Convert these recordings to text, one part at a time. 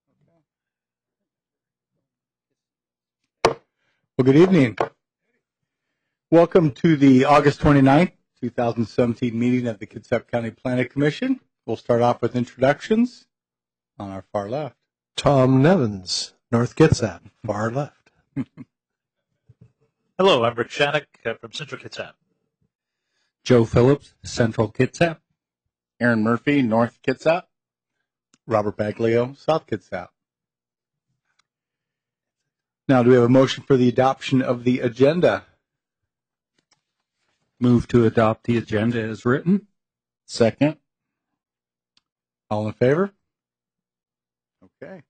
Well, good evening. Welcome to the August 29th, 2017 meeting of the Kitsap County Planning Commission. We'll start off with introductions on our far left. Tom Nevins, North Kitsap, far left. Hello, I'm Rick Shattuck from Central Kitsap. Joe Phillips, Central Kitsap. Aaron Murphy, North Kitsap. Robert Baglio, South Kitsap. Now, do we have a motion for the adoption of the agenda? Move to adopt the agenda as written. Second. All in favor? Okay.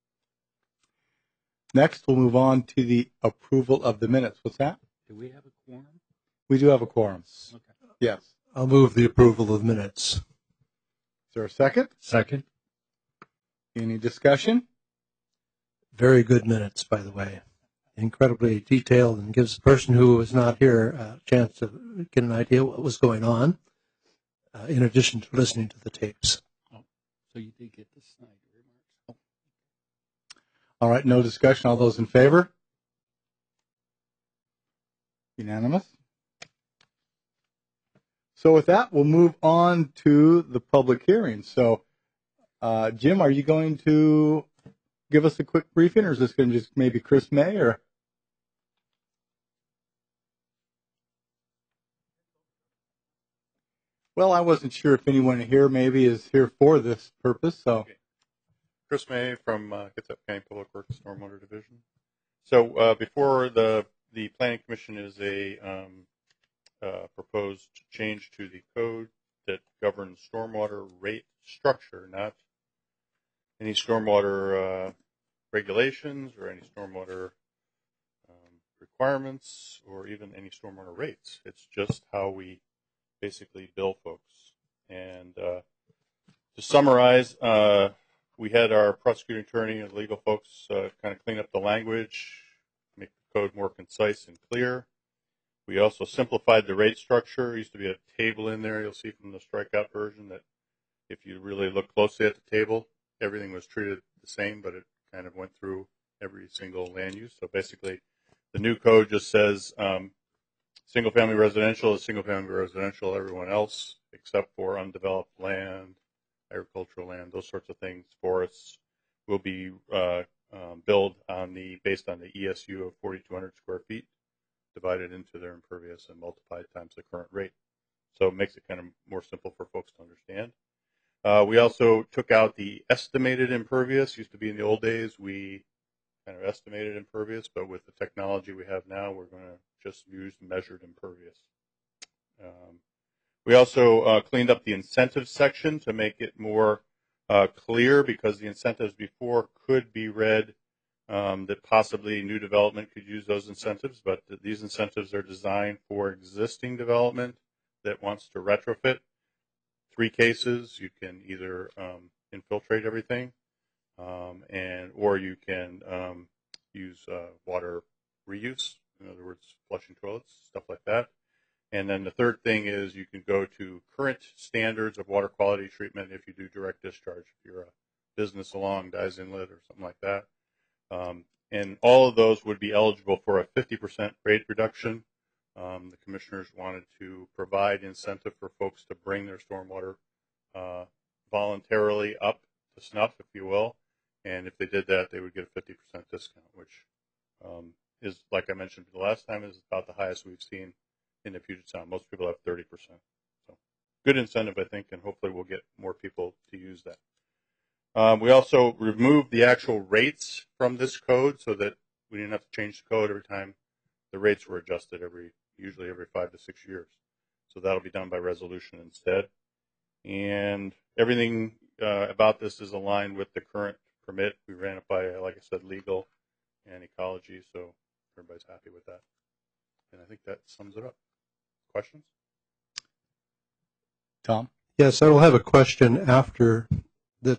Next, we'll move on to the approval of the minutes. What's that? Do we have a quorum? We do have a quorum. Okay. Yes. I'll move the approval of minutes. Is there a second? Second. Any discussion? Very good minutes, by the way. Incredibly detailed and gives the person who was not here a chance to get an idea what was going on, in addition to listening to the tapes. Oh, so you did get the Snyder remarks. All right, no discussion. All those in favor? Unanimous. So with that, we'll move on to the public hearing. So, Jim, are you going to give us a quick briefing, or is this going to just maybe Chris May, or? Well, I wasn't sure if anyone here maybe is here for this purpose, so. Okay. Chris May from Kitsap County Public Works Stormwater Division. So before the Planning Commission is a proposed change to the code that governs stormwater rate structure, not any stormwater regulations or any stormwater requirements or even any stormwater rates. It's just how we basically bill folks. And to summarize, we had our prosecuting attorney and legal folks kind of clean up the language, make the code more concise and clear. We also simplified the rate structure. There used to be a table in there. You'll see from the strikeout version that if you really look closely at the table, everything was treated the same, but it kind of went through every single land use. So basically, the new code just says single-family residential is single-family residential. Everyone else, except for undeveloped land, agricultural land, those sorts of things, forests, will be billed based on the ESU of 4,200 square feet, divided into their impervious and multiplied times the current rate. So it makes it kind of more simple for folks to understand. We also took out the estimated impervious. Used to be in the old days, we kind of estimated impervious, but with the technology we have now, we're going to just use measured impervious. We also cleaned up the incentives section to make it more clear, because the incentives before could be read that possibly new development could use those incentives, but these incentives are designed for existing development that wants to retrofit. 3 cases: you can either infiltrate everything, or you can use water reuse. In other words, flushing toilets, stuff like that. And then the third thing is you can go to current standards of water quality treatment if you do direct discharge, if you're a business along Dyes Inlet or something like that. And all of those would be eligible for a 50% rate reduction. The commissioners wanted to provide incentive for folks to bring their stormwater voluntarily up to snuff, if you will. And if they did that, they would get a 50% discount, which is, like I mentioned the last time, is about the highest we've seen in the Puget Sound. Most people have 30%. So good incentive, I think, and hopefully we'll get more people to use that. We also removed the actual rates from this code so that we didn't have to change the code every time the rates were adjusted, usually every 5 to 6 years. So that'll be done by resolution instead. And everything about this is aligned with the current permit. We ran it by, like I said, legal and ecology, so everybody's happy with that. And I think that sums it up. Questions? Tom? Yes, I will have a question after the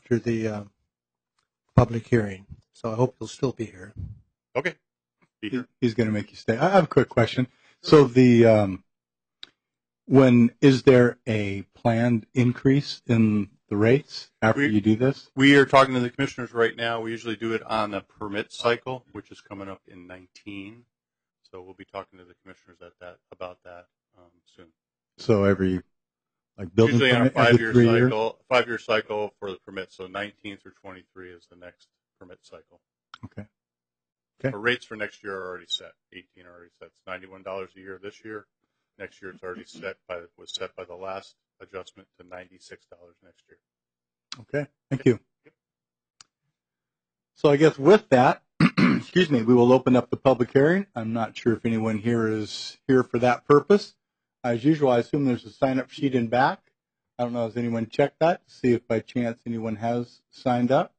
public hearing, so I hope you'll still be here. Okay. Be here. He's going to make you stay. I have a quick question. So is there a planned increase in the rates after you do this? We are talking to the commissioners right now. We usually do it on the permit cycle, which is coming up in 19. So we'll be talking to the commissioners about that soon. So every, like, building Usually on a permit every 5-year 3 years? cycle, 5-year cycle for the permit. So 19 through 23 is the next permit cycle. Okay. The rates for next year are already set. 18 are already set. It's $91 a year this year. Next year it's already was set by the last adjustment to $96 next year. Okay, thank you. So I guess with that, excuse me, we will open up the public hearing. I'm not sure if anyone here is here for that purpose. As usual, I assume there's a sign-up sheet in back. I don't know, has anyone checked that? See if by chance anyone has signed up.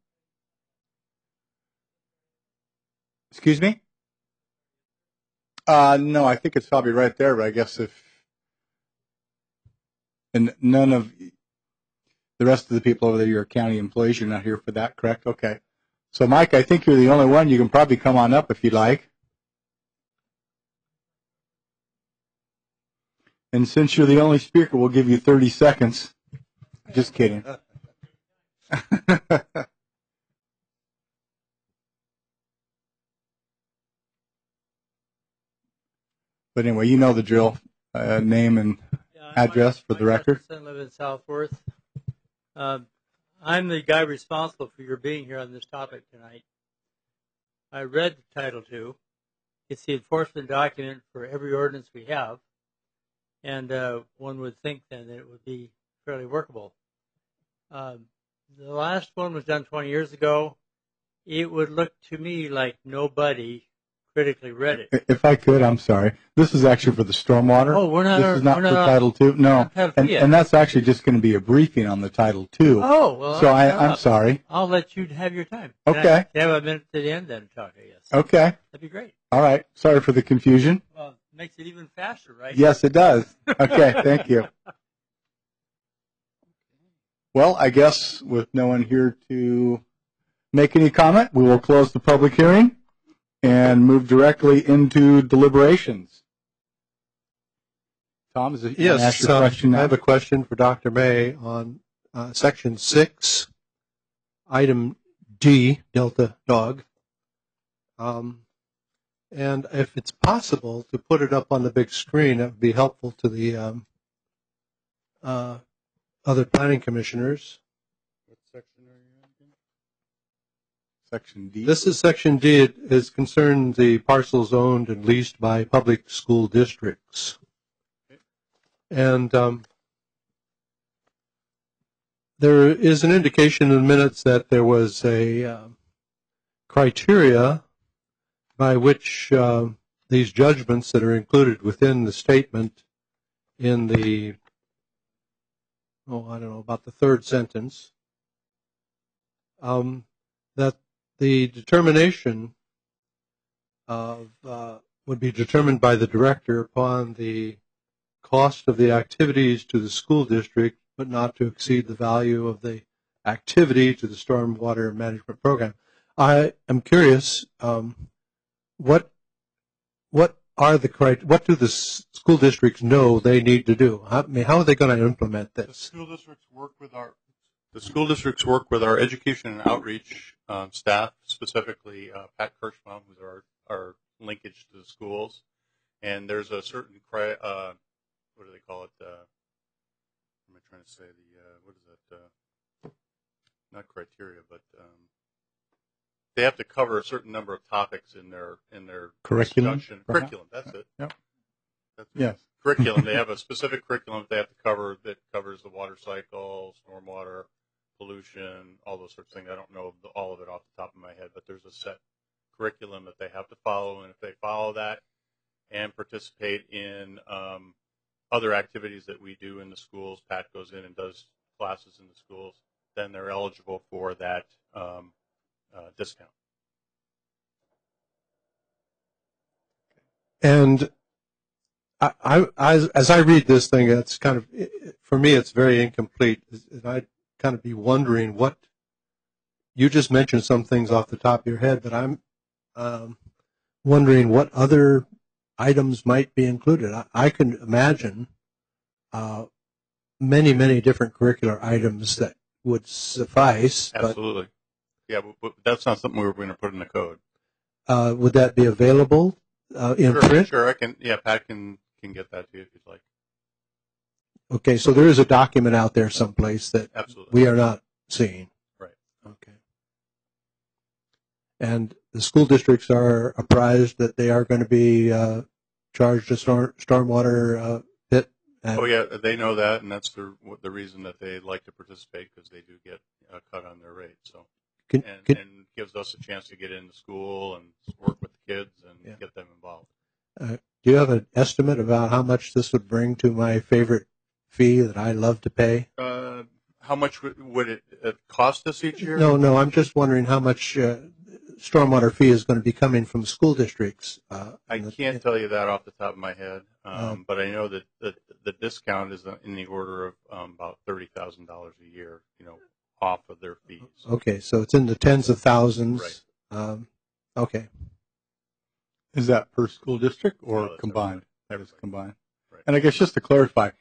Excuse me? No, I think it's probably right there, but I guess and none of the rest of the people over there, your county employees, you're not here for that, correct? Okay. So, Mike, I think you're the only one. You can probably come on up if you'd like. And since you're the only speaker, we'll give you 30 seconds. Just kidding. But anyway, you know the drill. Name and address for the record. I live in Southworth. I'm the guy responsible for your being here on this topic tonight. I read Title II. It's the enforcement document for every ordinance we have, and one would think then that it would be fairly workable. The last one was done 20 years ago. It would look to me like nobody critically read it. If I could, I'm sorry. This is actually for the stormwater. Oh, we're not. This is not we're for not Title II. No, and that's actually just going to be a briefing on the Title II. Oh, well. So I'm sorry. I'll let you have your time. Okay. Can I have a minute to the end then to talk, I guess. Okay. That'd be great. All right. Sorry for the confusion. Well, makes it even faster, right? Yes, it does. Okay. Thank you. Well, I guess with no one here to make any comment, we will close the public hearing and move directly into deliberations. Tom, is it you want to ask your question now? I have a question for Dr. May on Section 6, Item D, Delta Dog. And if it's possible to put it up on the big screen, that would be helpful to the other planning commissioners. What section are you in? Section D. This is Section D. It is concerned the parcels owned and leased by public school districts. And there is an indication in the minutes that there was a criteria by which these judgments that are included within the statement in the, about the third sentence, that the determination of would be determined by the director upon the cost of the activities to the school district, but not to exceed the value of the activity to the stormwater management program. I am curious, what do the school districts know they need to do? How are they going to implement this? The school districts work with our education and outreach staff, specifically Pat Kirschbaum, who's our linkage to the schools. And there's a certain, what do they call it? What am I trying to say? What is it? Not criteria, but they have to cover a certain number of topics in their curriculum. Discussion. Curriculum, that's it. Yep. Yes. Curriculum. They have a specific curriculum that they have to cover that covers the water cycle, stormwater, pollution, all those sorts of things. I don't know all of it off the top of my head, but there's a set curriculum that they have to follow, and if they follow that and participate in other activities that we do in the schools, Pat goes in and does classes in the schools, then they're eligible for that discount. And as I read this thing, it's kind of, for me, it's very incomplete. And I'd kind of be wondering what, you just mentioned some things off the top of your head, but I'm wondering what other items might be included. I can imagine many, many different curricular items that would suffice. Absolutely. Yeah, but that's not something we were going to put in the code. But would that be available in Sure, print? sure. I can. Yeah, Pat can get that to you if you'd like. Okay, so there is a document out there someplace that Absolutely. we are not seeing. Right. Okay. And the school districts are apprised that they are going to be charged a stormwater pit. Oh yeah, they know that, and that's the reason that they like to participate, because they do get a cut on their rate. So and gives us a chance to get into school and work with the kids and get them involved. Do you have an estimate about how much this would bring to my favorite fee that I love to pay? How much would it cost us each year? No, I'm just wondering how much stormwater fee is going to be coming from school districts. I can't tell you that off the top of my head, but I know that the discount is in the order of about $30,000 a year, off of their fees. Okay, so it's in the tens of thousands. Right. Okay. Is that per school district or No, combined? everybody. That is combined. Right. And I guess just to clarify,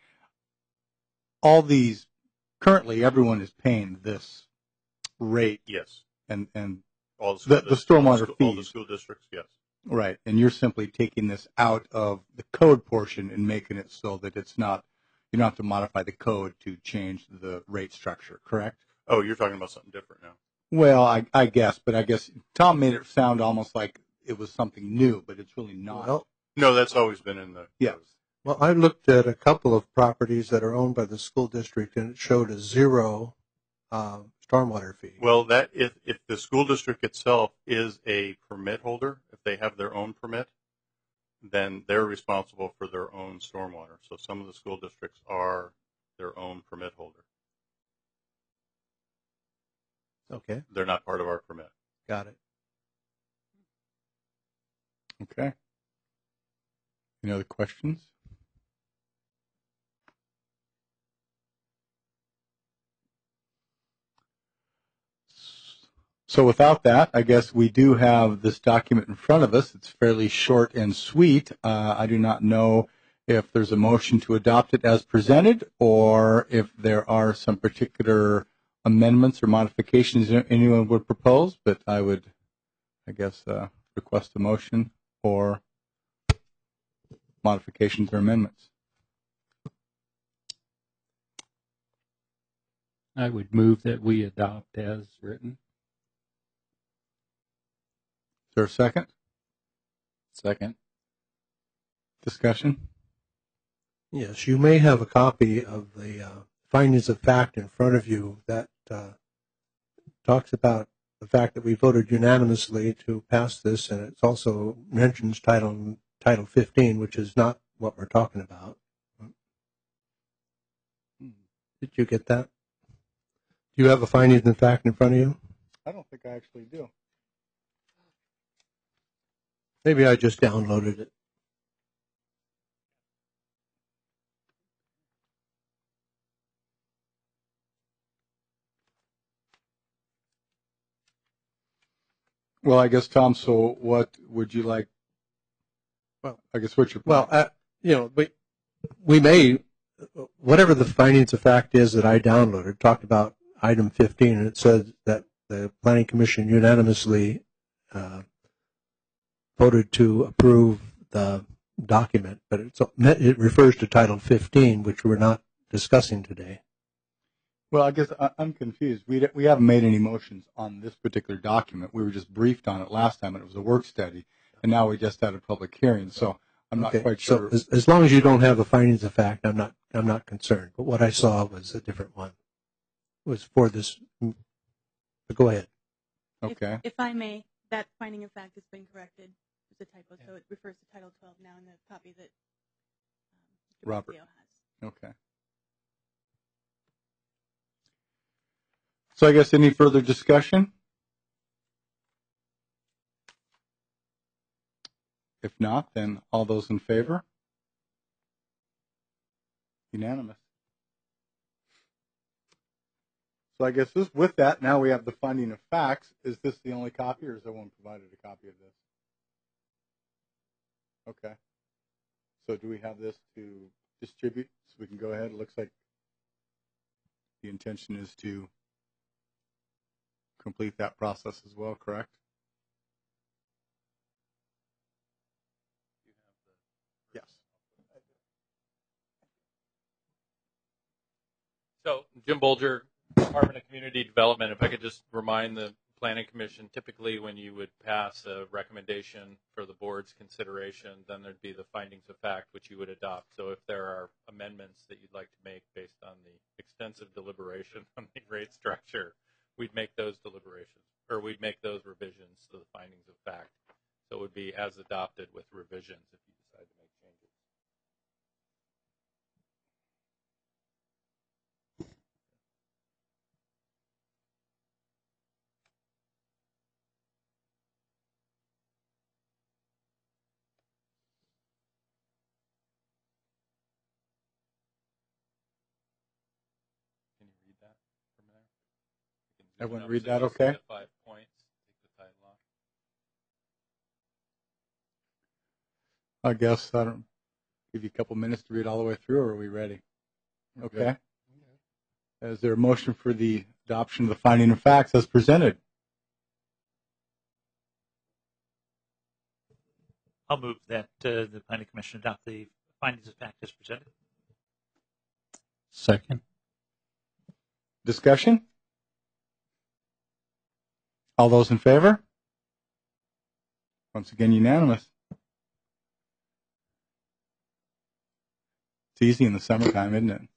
currently everyone is paying this rate. Yes. And All the stormwater all the fees. school districts, yes. Right. And you're simply taking this out of the code portion and making it so that it's not, you don't have to modify the code to change the rate structure, correct? Oh, you're talking about something different now. Well, I guess, but I guess Tom made it sound almost like it was something new, but it's really not. Well, No, that's always been in the Yes. Well, I looked at a couple of properties that are owned by the school district, and it showed a zero stormwater fee. Well, that if the school district itself is a permit holder, if they have their own permit, then they're responsible for their own stormwater. So some of the school districts are their own permit holder. Okay, They're not part of our permit. got it. Okay. Any other questions? So without that, I guess we do have this document in front of us. It's fairly short and sweet. I do not know if there's a motion to adopt it as presented or if there are some particular amendments or modifications anyone would propose, but I would, I guess, request a motion for modifications or amendments. I would move that we adopt as written. Is there a second? Second. Discussion? Yes, you may have a copy of the findings of fact in front of you that talks about the fact that we voted unanimously to pass this, and it also mentions Title 15, which is not what we're talking about. Did you get that? Do you have a findings of fact in front of you? I don't think I actually do. Maybe I just downloaded it. Well, I guess, Tom, so what would you like? Well, I guess what's your plan? Well, we may, whatever the findings of fact is that I downloaded, talked about item 15, and it says that the Planning Commission unanimously voted to approve the document, but it refers to Title 15, which we're not discussing today. Well, I guess I'm confused. We haven't made any motions on this particular document. We were just briefed on it last time, and it was a work study, and now we just had a public hearing. So I'm not quite sure. So as long as you don't have a findings of fact, I'm not concerned. But what I saw was a different one. It was for this. Go ahead. Okay. If I may, that finding of fact has been corrected. It's a typo, so it refers to Title 12 now in the copy that Mr. Robert. Rubio has. Okay. So I guess any further discussion? If not, then all those in favor? Unanimous. So I guess with that, now we have the finding of facts. Is this the only copy, or has everyone provided a copy of this? Okay. So do we have this to distribute so we can go ahead? It looks like the intention is to complete that process as well, correct? Yes. So, Jim Bolger, Department of Community Development. If I could just remind the Planning Commission, typically when you would pass a recommendation for the board's consideration, then there'd be the findings of fact, which you would adopt. So if there are amendments that you'd like to make based on the extensive deliberation on the rate structure, we'd make those deliberations, or we'd make those revisions to the findings of fact. So it would be as adopted with revisions if you decide to make changes. Can you read that from there? You can zoom Everyone up read so that you see okay? the 5 points. Take the title off. I guess I don't give you a couple minutes to read all the way through, or are we ready? Okay. Is there a motion for the adoption of the finding of facts as presented? I'll move that the Planning Commission adopt the findings of fact as presented. Second. Discussion? All those in favor? Once again, unanimous. It's easy in the summertime, isn't it?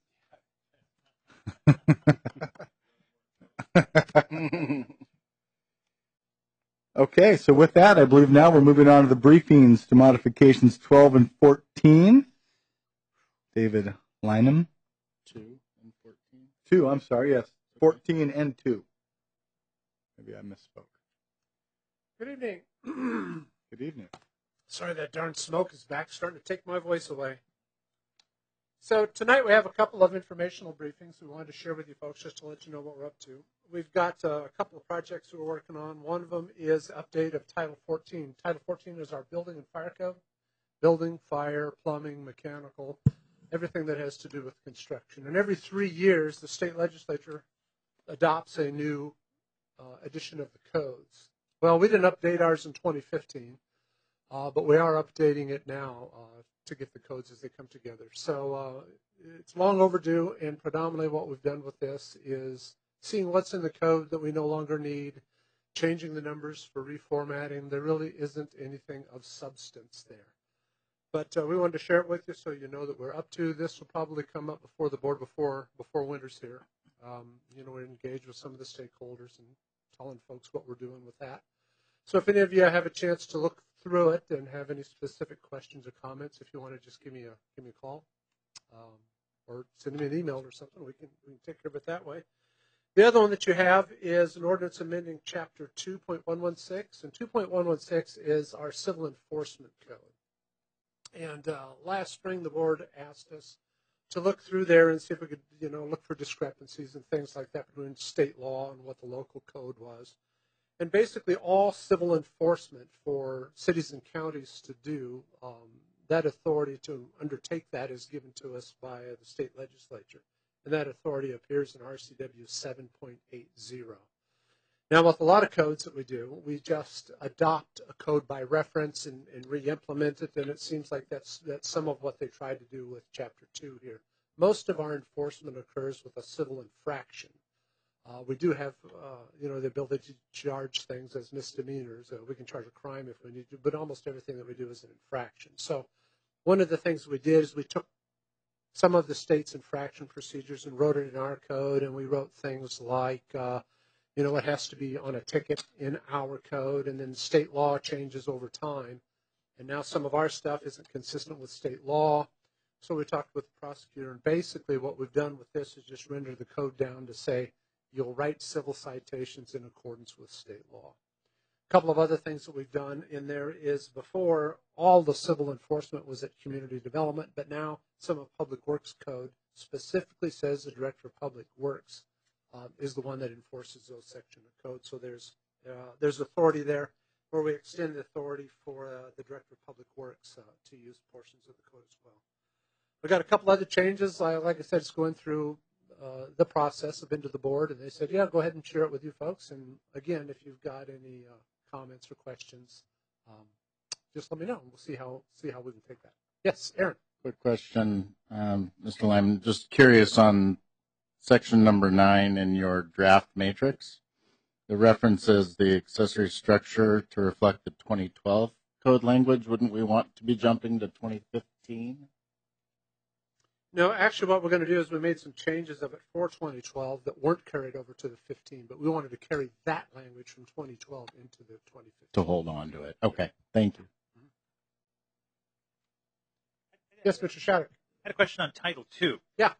Okay, so with that, I believe now we're moving on to the briefings to modifications 12 and 14. David Lynham. 2 and 14. 2, I'm sorry, yes. 14 and 2. Maybe I misspoke. Good evening. Good evening. Sorry, that darn smoke is back, starting to take my voice away. So tonight we have a couple of informational briefings we wanted to share with you folks just to let you know what we're up to. We've got a couple of projects we're working on. One of them is update of Title 14. Title 14 is our building and fire code. Building, fire, plumbing, mechanical, everything that has to do with construction. And every 3 years, the state legislature adopts a new edition of the codes. Well, we didn't update ours in 2015, but we are updating it now to get the codes as they come together. So it's long overdue, and predominantly what we've done with this is seeing what's in the code that we no longer need, changing the numbers for reformatting. There really isn't anything of substance there. But we wanted to share it with you so you know that we're up to. This will probably come up before the board before winter's here. We're engaged with some of the stakeholders and telling folks what we're doing with that. So if any of you have a chance to look through it and have any specific questions or comments, if you want to just give me a call or send me an email or something, we can take care of it that way. The other one that you have is an ordinance amending Chapter 2.116, and 2.116 is our civil enforcement code. And last spring, the board asked us to look through there and see if we could, look for discrepancies and things like that between state law and what the local code was. And basically all civil enforcement for cities and counties to do, that authority to undertake that is given to us by the state legislature. And that authority appears in RCW 7.80. Now, with a lot of codes that we do, we just adopt a code by reference and re-implement it, and it seems like that's some of what they tried to do with Chapter 2 here. Most of our enforcement occurs with a civil infraction. We do have, the ability to charge things as misdemeanors. We can charge a crime if we need to, but almost everything that we do is an infraction. So one of the things we did is we took some of the state's infraction procedures and wrote it in our code, and we wrote things like, what has to be on a ticket in our code, and then state law changes over time. And now some of our stuff isn't consistent with state law. So we talked with the prosecutor, and basically what we've done with this is just render the code down to say, you'll write civil citations in accordance with state law. A couple of other things that we've done in there is before all the civil enforcement was at community development, but now some of Public Works Code specifically says the Director of Public Works is the one that enforces those sections of code. So there's authority there where we extend the authority for the Director of Public Works to use portions of the code as well. We've got a couple other changes. Like I said, it's going through the process. I've been to the board, and they said, "Yeah, go ahead and share it with you folks." And again, if you've got any comments or questions, just let me know, and we'll see how we can take that. Yes, Aaron. Quick question, Mr. Lyman. Just curious on section number 9 in your draft matrix. The references the accessory structure to reflect the 2012 code language. Wouldn't we want to be jumping to 2015? No, actually, what we're going to do is we made some changes of it for 2012 that weren't carried over to the 15, but we wanted to carry that language from 2012 into the 2015. To hold on to it. Okay, thank you. Yes, Mr. Shattuck. I had a question on Title II. Yeah.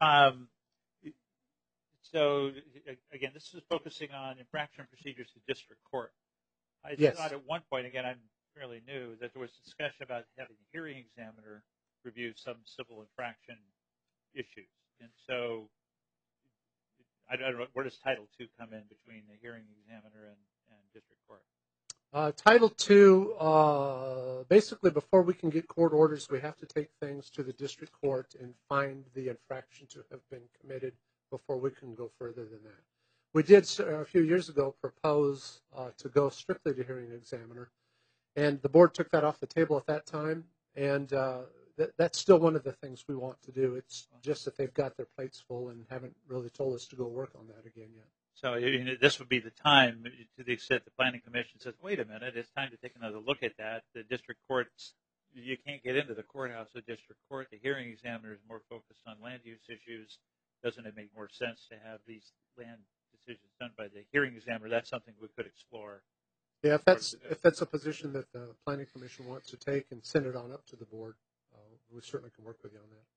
So, again, this is focusing on infraction procedures to district court. I Yes. thought at one point, again, I'm fairly new, that there was discussion about having the hearing examiner review some civil infraction issues. And so, I don't know, where does Title II come in between the hearing examiner and district court? Title II, basically before we can get court orders, we have to take things to the district court and find the infraction to have been committed before we can go further than that. We did a few years ago propose to go strictly to hearing examiner, and the board took that off the table at that time, and that's still one of the things we want to do. It's just that they've got their plates full and haven't really told us to go work on that again yet. So this would be the time, to the extent the planning commission says, wait a minute, it's time to take another look at that. The district courts, you can't get into the courthouse of district court. The hearing examiner is more focused on land use issues. Doesn't it make more sense to have these land decisions done by the hearing examiner? That's something we could explore. Yeah, if that's a position that the planning commission wants to take and send it on up to the board, we certainly can work with you on that.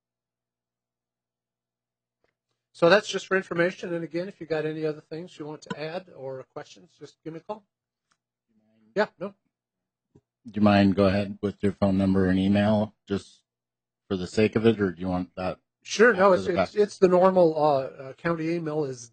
So that's just for information. And again, if you got any other things you want to add or questions, just give me a call. Yeah, no. Do you mind go ahead with your phone number and email just for the sake of it, or do you want that? Sure. No, after the fact? it's the normal county email is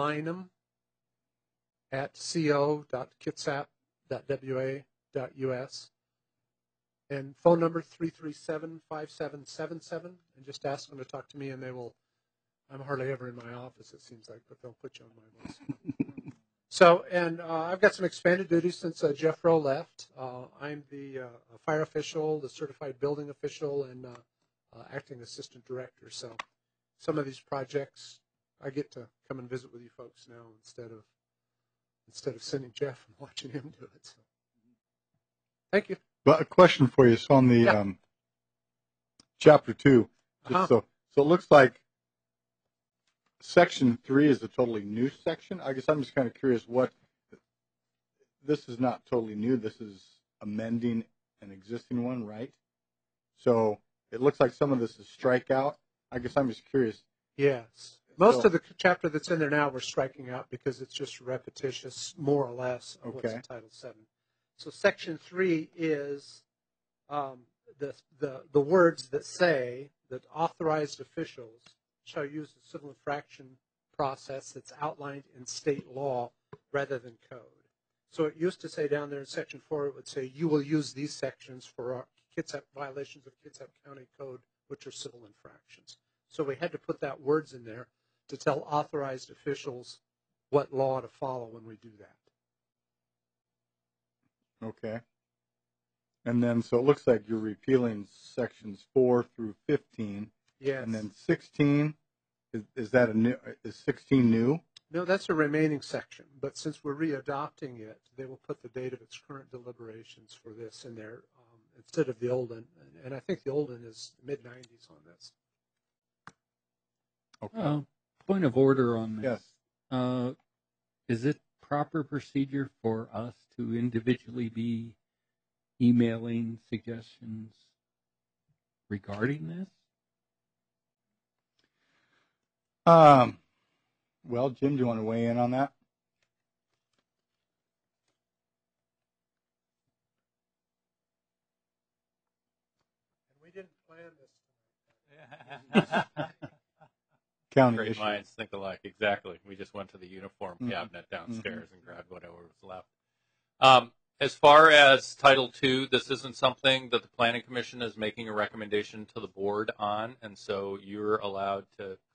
dlynham@co.kitsap.wa.us. And phone number 337-5777. And just ask them to talk to me, and they will. I'm hardly ever in my office, it seems like, but they'll put you on my list. So, and I've got some expanded duties since Jeff Rowe left. I'm the fire official, the certified building official, and acting assistant director. So some of these projects, I get to come and visit with you folks now instead of sending Jeff and watching him do it. So, thank you. But a question for you. So on the chapter 2, just so it looks like section 3 is a totally new section. I guess I'm just kind of curious this is not totally new. This is amending an existing one, right? So it looks like some of this is strikeout. I guess I'm just curious. Yes. Most of the chapter that's in there now we're striking out because it's just repetitious, more or less, of what's in Title VII. So section 3 is the words that say that authorized officials shall use the civil infraction process that's outlined in state law rather than code. So it used to say down there in section 4, it would say you will use these sections for Kitsap violations of Kitsap County Code, which are civil infractions. So we had to put that words in there to tell authorized officials what law to follow when we do that. Okay. And then, so it looks like you're repealing sections 4 through 15. Yes. And then 16, is 16 new? No, that's a remaining section. But since we're readopting it, they will put the date of its current deliberations for this in there instead of the old one. And I think the old one is mid-90s on this. Okay. Point of order on this. Yes. Is it proper procedure for us to individually be emailing suggestions regarding this? Well, Jim, do you want to weigh in on that? And we didn't plan this. County Great issue. minds think alike. Exactly. We just went to the uniform cabinet downstairs and grabbed whatever was left. As far as Title II, this isn't something that the Planning Commission is making a recommendation to the board on, and so you're allowed to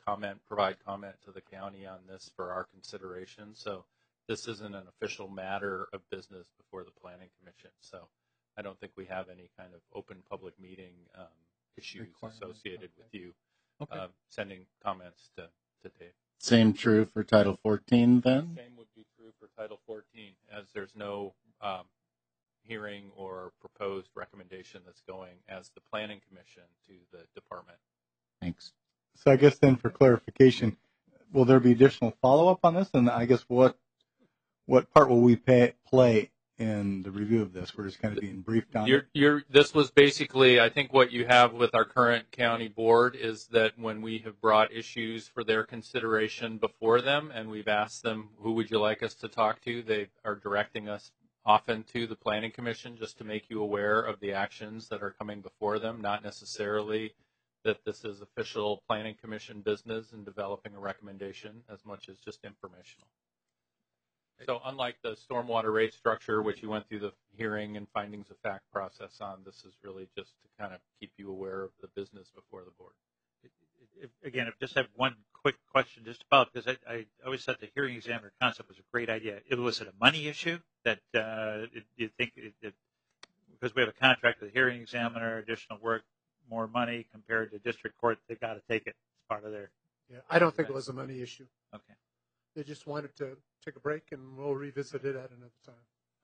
provide comment to the county on this for our consideration. So this isn't an official matter of business before the Planning Commission. So I don't think we have any kind of open public meeting issues associated with you sending comments to Dave. Same true for Title 14 then? Same would be true for Title 14, as there's no hearing or proposed recommendation that's going as the Planning Commission to the department. Thanks. So I guess then for clarification, will there be additional follow-up on this? And I guess what part will we play in the review of this? We're just kind of being briefed on it. This was basically, I think what you have with our current county board is that when we have brought issues for their consideration before them and we've asked them, who would you like us to talk to? They are directing us often to the Planning Commission just to make you aware of the actions that are coming before them, not necessarily that this is official Planning Commission business and developing a recommendation as much as just informational. So unlike the stormwater rate structure, which you went through the hearing and findings of fact process on, this is really just to kind of keep you aware of the business before the board. Again, I just have one quick question just about, because I always thought the hearing examiner concept was a great idea. Was it a money issue that you think because we have a contract with the hearing examiner, additional work, more money compared to district court, they got to take it as part of their. Yeah, I don't think it was a money issue. Okay. They just wanted to take a break, and we'll revisit it at another time.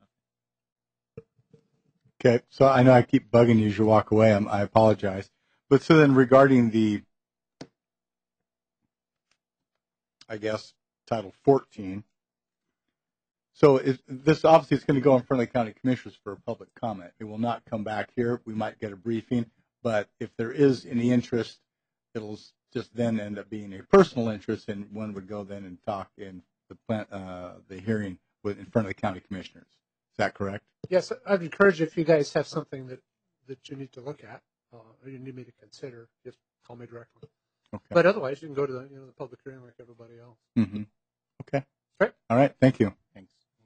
Okay, so I know I keep bugging you as you walk away. I apologize. But so then regarding the, I guess, Title 14, so this obviously is going to go in front of the county commissioners for a public comment. It will not come back here. We might get a briefing, but if there is any interest, it'll just then end up being a personal interest, and one would go then and talk in the hearing in front of the county commissioners. Is that correct? Yes, I'd encourage if you guys have something that you need to look at or you need me to consider, just call me directly. Okay. But otherwise, you can go to the public hearing like everybody else. Mm-hmm. Okay. Right. All right. Thank you. Thanks.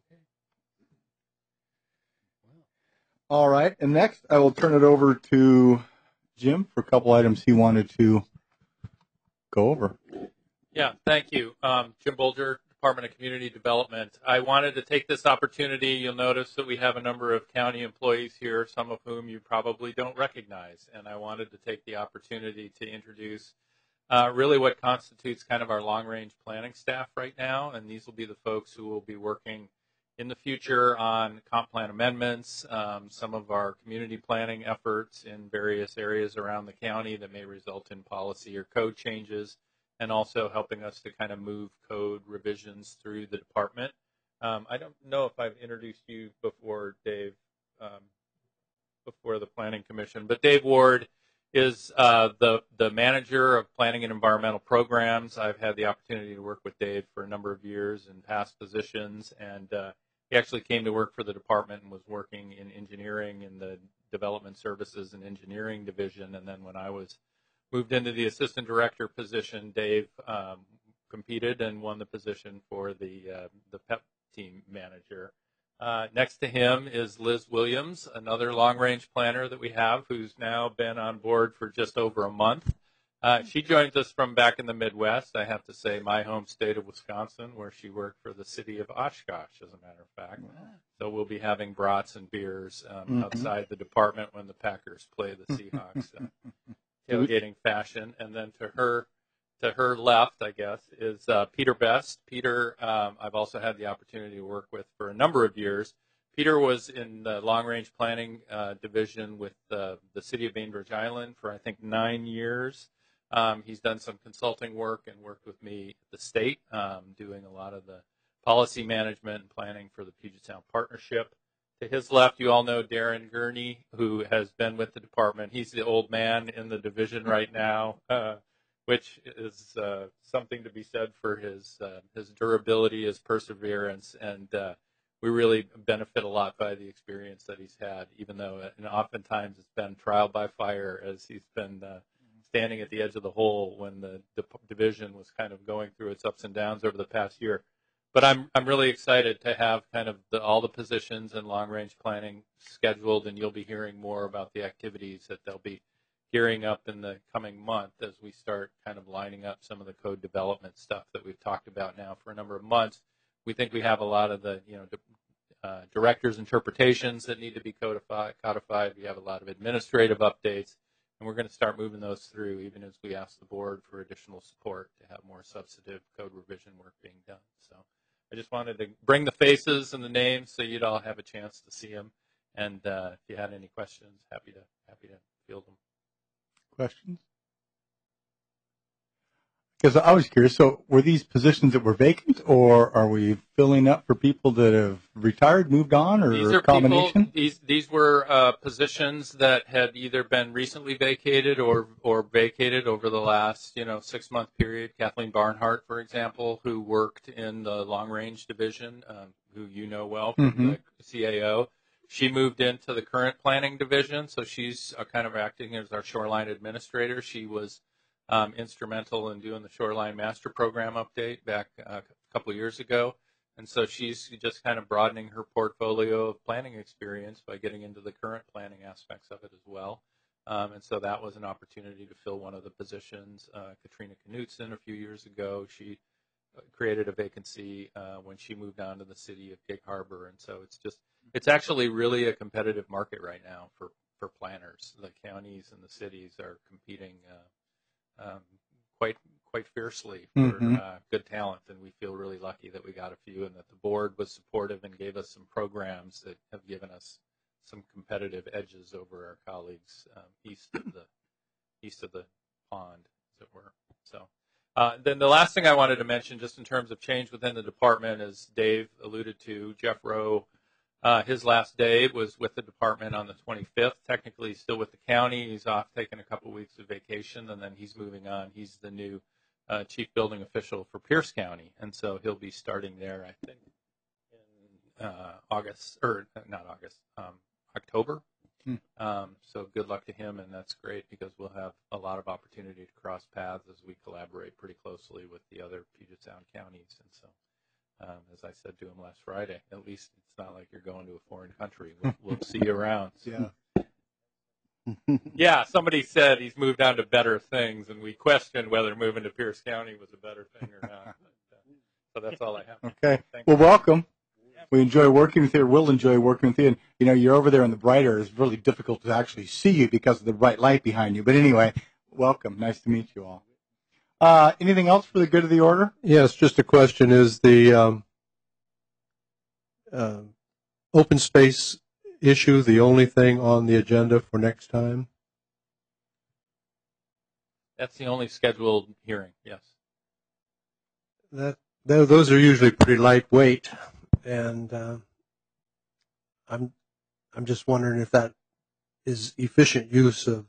All right. And next, I will turn it over to Jim for a couple items he wanted to go over. Yeah, thank you. Jim Bolger, Department of Community Development. I wanted to take this opportunity. You'll notice that we have a number of county employees here, some of whom you probably don't recognize. And I wanted to take the opportunity to introduce really what constitutes kind of our long-range planning staff right now. And these will be the folks who will be working in the future on comp plan amendments, some of our community planning efforts in various areas around the county that may result in policy or code changes, and also helping us to kind of move code revisions through the department. I don't know if I've introduced you before, Dave, before the Planning Commission, but Dave Ward is the manager of planning and environmental programs. I've had the opportunity to work with Dave for a number of years in past positions, and he actually came to work for the department and was working in engineering in the development services and engineering division. And then when I was moved into the assistant director position, Dave competed and won the position for the PEP team manager. Next to him is Liz Williams, another long-range planner that we have, who's now been on board for just over a month. She joins us from back in the Midwest, I have to say, my home state of Wisconsin, where she worked for the city of Oshkosh, as a matter of fact. Wow. So we'll be having brats and beers outside the department when the Packers play the Seahawks, tailgating fashion. And then to her left, I guess, is Peter Best. Peter, I've also had the opportunity to work with for a number of years. Peter was in the long-range planning division with the city of Bainbridge Island for, I think, 9 years. He's done some consulting work and worked with me at the state, doing a lot of the policy management and planning for the Puget Sound Partnership. To his left, you all know Darren Gurney, who has been with the department. He's the old man in the division right now, which is something to be said for his durability, his perseverance, and we really benefit a lot by the experience that he's had, even though oftentimes it's been trial by fire, as he's been standing at the edge of the hole when the division was kind of going through its ups and downs over the past year. But I'm really excited to have kind of all the positions in long-range planning scheduled, and you'll be hearing more about the activities that they'll be gearing up in the coming month as we start kind of lining up some of the code development stuff that we've talked about now for a number of months. We think we have a lot of the director's interpretations that need to be codified. We have a lot of administrative updates, and we're going to start moving those through even as we ask the board for additional support to have more substantive code revision work being done. So I just wanted to bring the faces and the names so you'd all have a chance to see them. And if you had any questions, happy to field them. Questions? Because I was curious, so were these positions that were vacant, or are we filling up for people that have retired, moved on, or These are a combination? These were positions that had either been recently vacated or vacated over the last 6-month period. Kathleen Barnhart, for example, who worked in the long range division, who you know well from the CAO. She moved into the current planning division, so she's kind of acting as our shoreline administrator. She was instrumental in doing the Shoreline Master Program update back a couple of years ago. And so she's just kind of broadening her portfolio of planning experience by getting into the current planning aspects of it as well. And so that was an opportunity to fill one of the positions. Katrina Knutson a few years ago, she created a vacancy when she moved on to the city of Gig Harbor. And so it's actually really a competitive market right now for planners. The counties and the cities are competing quite fiercely for good talent, and we feel really lucky that we got a few and that the board was supportive and gave us some programs that have given us some competitive edges over our colleagues east of the pond, as it were. So then the last thing I wanted to mention, just in terms of change within the department, as Dave alluded to, Jeff Rowe, his last day was with the department on the 25th. Technically, he's still with the county. He's off taking a couple weeks of vacation, and then he's moving on. He's the new chief building official for Pierce County, and so he'll be starting there, I think, in October. So good luck to him, and that's great because we'll have a lot of opportunity to cross paths as we collaborate pretty closely with the other Puget Sound counties. And so, as I said to him last Friday, at least it's not like you're going to a foreign country. We'll see you around. So. Yeah. Yeah, somebody said he's moved on to better things, and we questioned whether moving to Pierce County was a better thing or not. So that's all I have. Okay. Well, welcome. We enjoy working with you. We'll enjoy working with you. And, you're over there in the brighter. It's really difficult to actually see you because of the bright light behind you. But anyway, welcome. Nice to meet you all. Anything else for the good of the order? Yes, just a question. Is the open space issue the only thing on the agenda for next time? That's the only scheduled hearing, yes. Those are usually pretty lightweight, and I'm just wondering if that is efficient use of.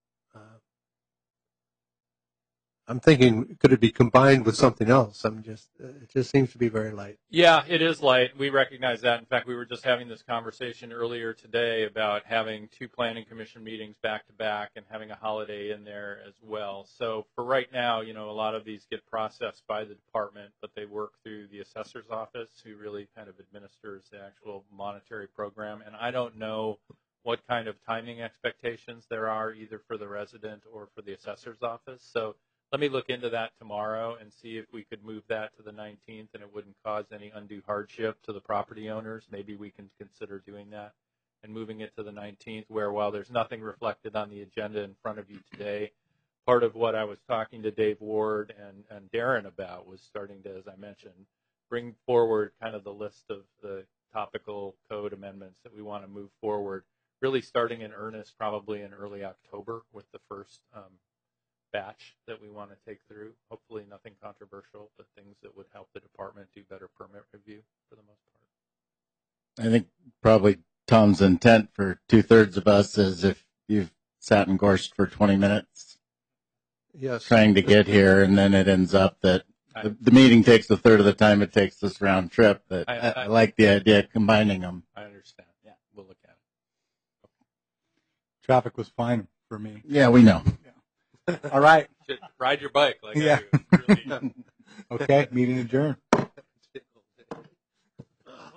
I'm thinking, could it be combined with something else? It just seems to be very light. Yeah, it is light. We recognize that. In fact, we were just having this conversation earlier today about having 2 planning commission meetings back to back and having a holiday in there as well. So for right now, a lot of these get processed by the department, but they work through the assessor's office, who really kind of administers the actual monetary program. And I don't know what kind of timing expectations there are either for the resident or for the assessor's office. So let me look into that tomorrow and see if we could move that to the 19th and it wouldn't cause any undue hardship to the property owners. Maybe we can consider doing that and moving it to the 19th, where while there's nothing reflected on the agenda in front of you today, part of what I was talking to Dave Ward and Darren about was starting to, as I mentioned, bring forward kind of the list of the topical code amendments that we want to move forward, really starting in earnest probably in early October with the first batch that we want to take through. Hopefully nothing controversial, but things that would help the department do better permit review for the most part. I think probably Tom's intent for 2/3 of us is if you've sat and gorshed for 20 minutes Yes. trying to get here, and then it ends up that the meeting takes a third of the time it takes this round trip. But I like the idea of combining them. I understand. Yeah, we'll look at it. Traffic was fine for me. Yeah, we know. All right. Should ride your bike like Yeah. I do. Really. Okay, meeting adjourned.